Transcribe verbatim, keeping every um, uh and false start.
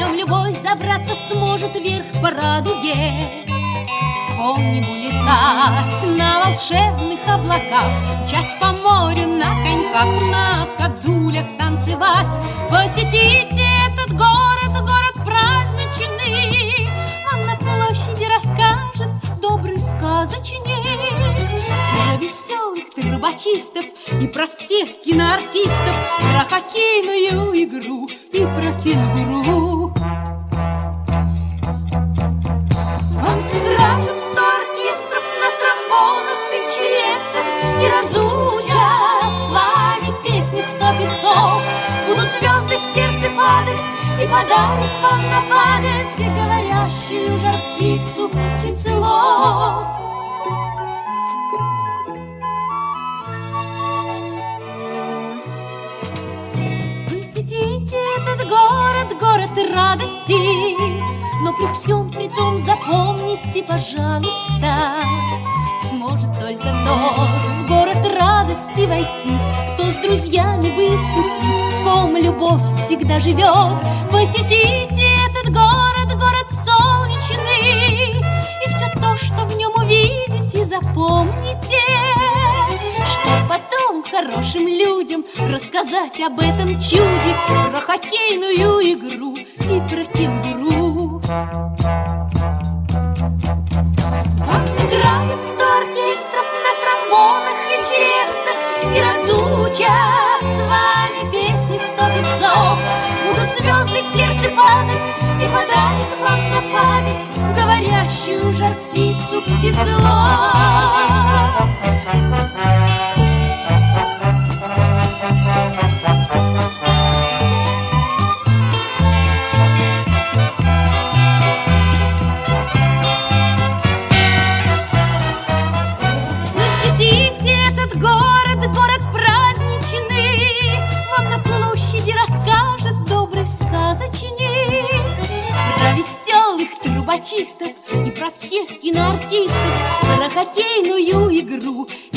нем любой забраться сможет вверх по радуге. Помним улетать на волшебных облаках, мчать по морю на коньках, на кадулях танцевать. Посетите этот город, город праздничный, он на площади расскажет добрый сказочник. Про веселых трубочистов и про всех киноартистов, про хоккейную игру и про кенгуру. Вам сыграют сто оркестров на тромбонах и челестах и разучат с вами песни сто певцов. Будут звезды в сердце падать и подарят вам на память говорящую жар птицу птицелов. Посетите этот город, город радости, но при всем при том запомните, пожалуйста, сможет только тот в город радости войти, кто с друзьями был в пути, в ком любовь всегда живет. Посетите этот город, город солнечный, и все то, что в нем увидите, запомните, что потом хорошим людям рассказать об этом чуде, про хоккейную игру и про кенгуру. Вам сыграют сто оркестров на тромбонах и челестах и разучат с вами песни сто певцов. Будут звезды в сердце падать и подарят вам на память говорящую жар птицу птицелов. Город, город праздничный, вам на площади расскажет добрый сказочник. Про веселых трубочистов и про всех киноартистов, про хоккейную игру